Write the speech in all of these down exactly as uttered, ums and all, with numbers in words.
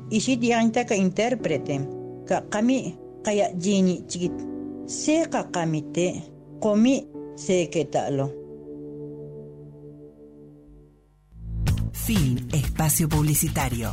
ishit yanta ka intérprete ka qami qaya jini chigit se ka qamite qomi se ketalo. Fin espacio publicitario.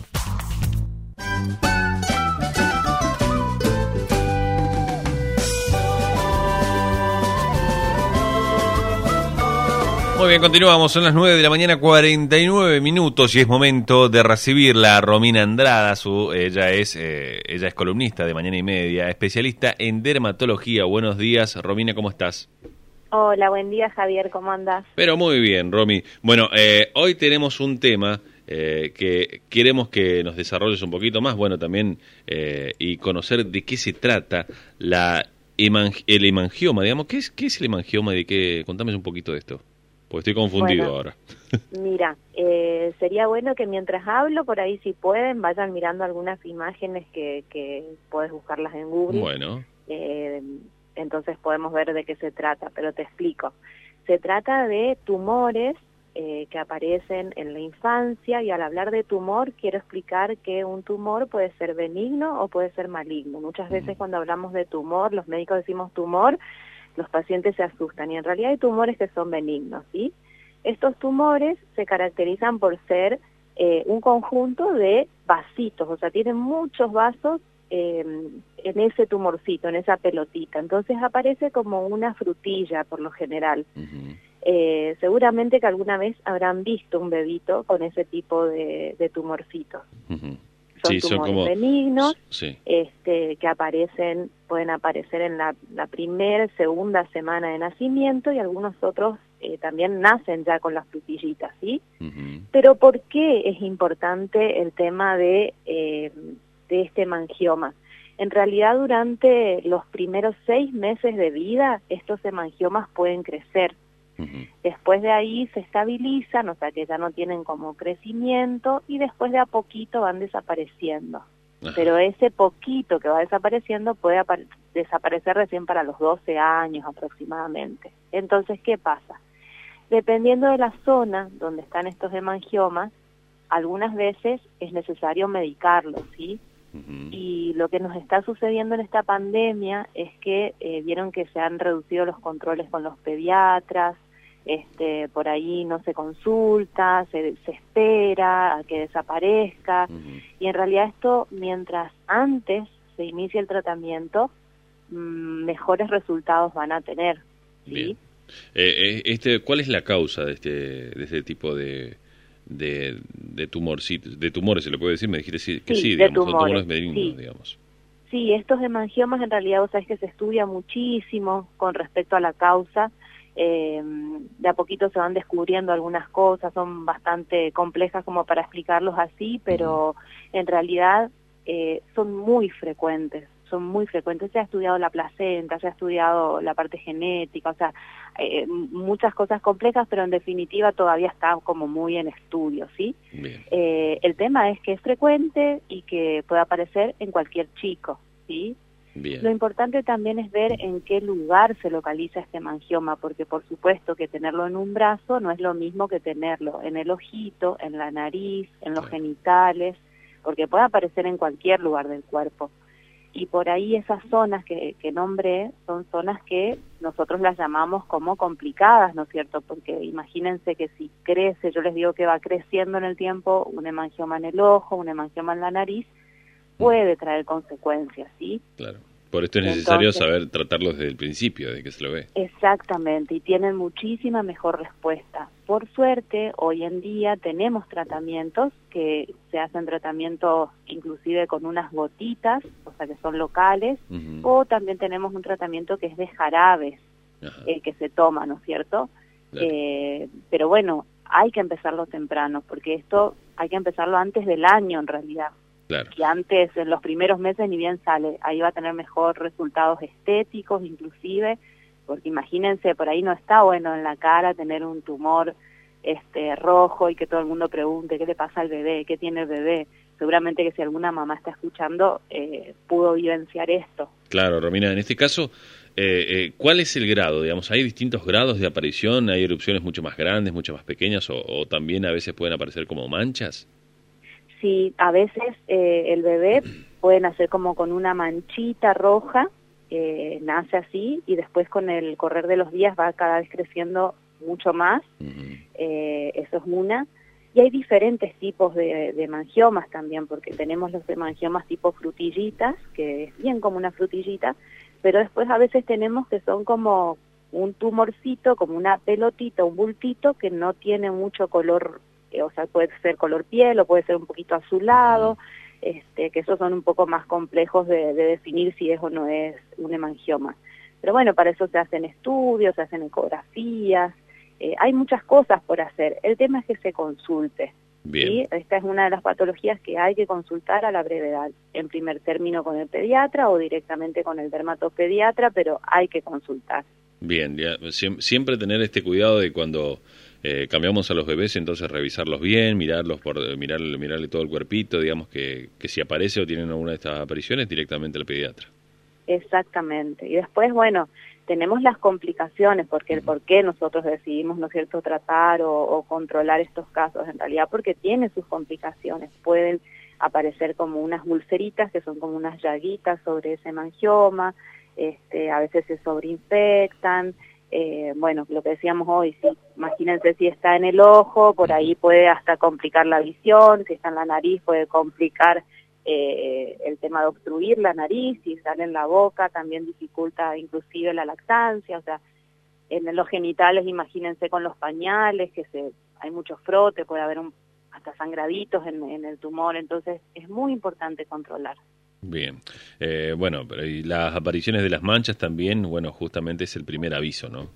Muy bien, continuamos, son las nueve de la mañana, cuarenta y nueve minutos, y es momento de recibirla a Romina Andrada. Su, ella, es, eh, ella es columnista de Mañana y Media, especialista en dermatología. Buenos días, Romina, ¿cómo estás? Hola, buen día, Javier, ¿cómo andás? Pero muy bien, Romy. Bueno, eh, hoy tenemos un tema eh, que queremos que nos desarrolles un poquito más, bueno, también, eh, y conocer de qué se trata la hemangi- el hemangioma, digamos. ¿Qué es, qué es el hemangioma y de qué? Contame un poquito de esto. Pues estoy confundido bueno, ahora. Mira, eh, sería bueno que mientras hablo, por ahí si pueden, vayan mirando algunas imágenes que, que puedes buscarlas en Google. Bueno. Eh, entonces podemos ver de qué se trata, pero te explico. Se trata de tumores eh, que aparecen en la infancia, y al hablar de tumor quiero explicar que un tumor puede ser benigno o puede ser maligno. Muchas veces cuando hablamos de tumor, los médicos decimos tumor, los pacientes se asustan, y en realidad hay tumores que son benignos, ¿sí? Estos tumores se caracterizan por ser eh, un conjunto de vasitos, o sea, tienen muchos vasos eh, en ese tumorcito, en esa pelotita. Entonces aparece como una frutilla, por lo general. Uh-huh. Eh, seguramente que alguna vez habrán visto un bebito con ese tipo de, de tumorcitos. Uh-huh. Son Sí, tumores son como... benignos, sí. este, que aparecen, pueden aparecer en la, la primera, segunda semana de nacimiento, y algunos otros eh, también nacen ya con las frutillitas, ¿sí? Uh-huh. Pero ¿por qué es importante el tema de, eh, de este hemangioma? En realidad, durante los primeros seis meses de vida, estos hemangiomas pueden crecer. Uh-huh. Después de ahí se estabilizan, o sea que ya no tienen como crecimiento, y después de a poquito van desapareciendo. Ajá. Pero ese poquito que va desapareciendo puede desaparecer recién para los doce años aproximadamente. Entonces, ¿qué pasa? Dependiendo de la zona donde están estos hemangiomas, algunas veces es necesario medicarlos, ¿sí? Uh-huh. Y lo que nos está sucediendo en esta pandemia es que eh, vieron que se han reducido los controles con los pediatras. Este, por ahí no se consulta, se, se espera a que desaparezca, uh-huh. Y en realidad esto, mientras antes se inicie el tratamiento, mmm, mejores resultados van a tener, ¿sí? Bien. Eh, este, ¿cuál es la causa de este, de este tipo de, de, de tumorcitos, de tumores, se le puede decir? Me dijiste que sí, sí digamos, tumores, son tumores benignos, sí. digamos. Sí, estos hemangiomas en realidad, vos sabés que se estudia muchísimo con respecto a la causa. Eh, de a poquito se van descubriendo algunas cosas, son bastante complejas como para explicarlos así, pero uh-huh. en realidad eh, son muy frecuentes, son muy frecuentes. Se ha estudiado la placenta, se ha estudiado la parte genética, o sea, eh, muchas cosas complejas, pero en definitiva todavía está como muy en estudio, ¿sí? Eh, el tema es que es frecuente y que puede aparecer en cualquier chico, ¿sí? Bien. Lo importante también es ver en qué lugar se localiza este hemangioma, porque por supuesto que tenerlo en un brazo no es lo mismo que tenerlo en el ojito, en la nariz, en los claro. genitales, porque puede aparecer en cualquier lugar del cuerpo. Y por ahí esas zonas que, que nombré son zonas que nosotros las llamamos como complicadas, ¿no es cierto? Porque imagínense que si crece, yo les digo que va creciendo en el tiempo, un hemangioma en el ojo, un hemangioma en la nariz, puede traer consecuencias, ¿sí? Claro. Por esto es necesario Entonces, saber tratarlo desde el principio, desde que se lo ve. Exactamente, y tienen muchísima mejor respuesta. Por suerte, hoy en día tenemos tratamientos que se hacen tratamientos inclusive con unas gotitas, o sea que son locales, uh-huh. o también tenemos un tratamiento que es de jarabes, eh, que se toma, ¿no es cierto? Claro. Eh, pero bueno, hay que empezarlo temprano, porque esto hay que empezarlo antes del año en realidad. Claro. Que antes, en los primeros meses, ni bien sale, ahí va a tener mejor resultados estéticos inclusive, porque imagínense, por ahí no está bueno en la cara tener un tumor este rojo y que todo el mundo pregunte qué le pasa al bebé, qué tiene el bebé. Seguramente que si alguna mamá está escuchando, eh, pudo vivenciar esto. Claro, Romina, en este caso, eh, eh, ¿cuál es el grado? Digamos, ¿hay distintos grados de aparición? ¿Hay erupciones mucho más grandes, mucho más pequeñas, o, o también a veces pueden aparecer como manchas? Sí, a veces eh, el bebé puede nacer como con una manchita roja, eh, nace así y después con el correr de los días va cada vez creciendo mucho más, uh-huh. eh, eso es una. Y hay diferentes tipos de, de hemangiomas también, porque tenemos los hemangiomas tipo frutillitas, que es bien como una frutillita, pero después a veces tenemos que son como un tumorcito, como una pelotita, un bultito que no tiene mucho color, eh, o sea, puede ser color piel o puede ser un poquito azulado, este, que esos son un poco más complejos de, de definir si es o no es un hemangioma. Pero bueno, para eso se hacen estudios, se hacen ecografías, eh, hay muchas cosas por hacer. El tema es que se consulte. Bien. ¿Sí? Esta es una de las patologías que hay que consultar a la brevedad, en primer término con el pediatra o directamente con el dermatopediatra, pero hay que consultar. Bien, ya, siempre tener este cuidado de cuando eh, cambiamos a los bebés, entonces revisarlos bien, mirarlos por mirar, mirarle todo el cuerpito, digamos que, que si aparece o tienen alguna de estas apariciones, directamente al pediatra. Exactamente. Y después, bueno, tenemos las complicaciones, porque el por qué nosotros decidimos, ¿no es cierto?, tratar o, o controlar estos casos, en realidad porque tiene sus complicaciones. Pueden aparecer como unas ulceritas, que son como unas llaguitas sobre ese hemangioma, este, a veces se sobreinfectan, eh, bueno, lo que decíamos hoy, sí, imagínense si está en el ojo, por ahí puede hasta complicar la visión, si está en la nariz puede complicar eh, el tema de obstruir la nariz, si sale en la boca también dificulta inclusive la lactancia, o sea, en los genitales imagínense con los pañales, que se hay mucho frote, puede haber un, hasta sangraditos en, en el tumor, entonces es muy importante controlar. Bien, eh, bueno, pero y las apariciones de las manchas también, bueno, justamente es el primer aviso, ¿no?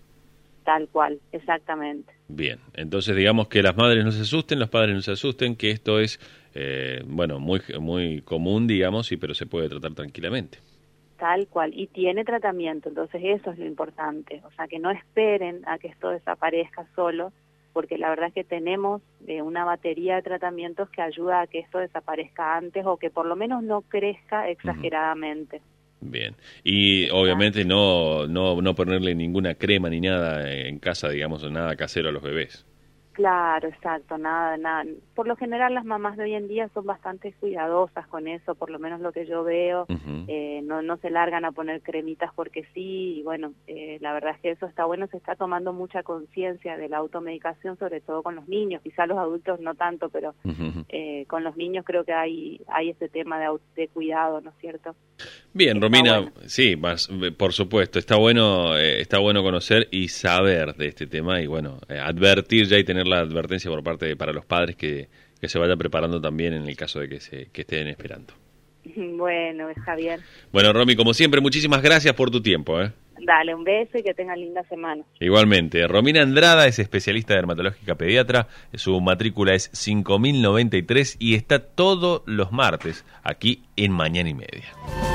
Tal cual, exactamente. Bien, entonces digamos que las madres no se asusten, los padres no se asusten, que esto es, eh, bueno, muy muy común, digamos, y pero se puede tratar tranquilamente. Tal cual, y tiene tratamiento, entonces eso es lo importante, o sea, que no esperen a que esto desaparezca solo, porque la verdad es que tenemos eh, una batería de tratamientos que ayuda a que esto desaparezca antes o que por lo menos no crezca exageradamente. Bien, y obviamente no, no, no ponerle ninguna crema ni nada en casa, digamos, nada casero a los bebés. Claro, exacto, nada, nada. Por lo general las mamás de hoy en día son bastante cuidadosas con eso, por lo menos lo que yo veo, uh-huh. eh, no, no se largan a poner cremitas porque sí, y bueno, eh, la verdad es que eso está bueno, se está tomando mucha conciencia de la automedicación, sobre todo con los niños, quizá los adultos no tanto, pero uh-huh. eh, con los niños creo que hay, hay ese tema de, de cuidado, ¿no es cierto? Bien, está Romina, bueno. Sí, más, por supuesto, está bueno, eh, está bueno conocer y saber de este tema y bueno, eh, advertir ya y tener la advertencia por parte de, para los padres que, que se vayan preparando también en el caso de que se que estén esperando. Bueno, Javier. Bueno, Romy, como siempre, muchísimas gracias por tu tiempo. ¿eh? Dale, un beso y que tengan linda semana. Igualmente, Romina Andrada es especialista dermatológica pediatra, su matrícula es cinco mil noventa y tres y está todos los martes aquí en Mañana y Media.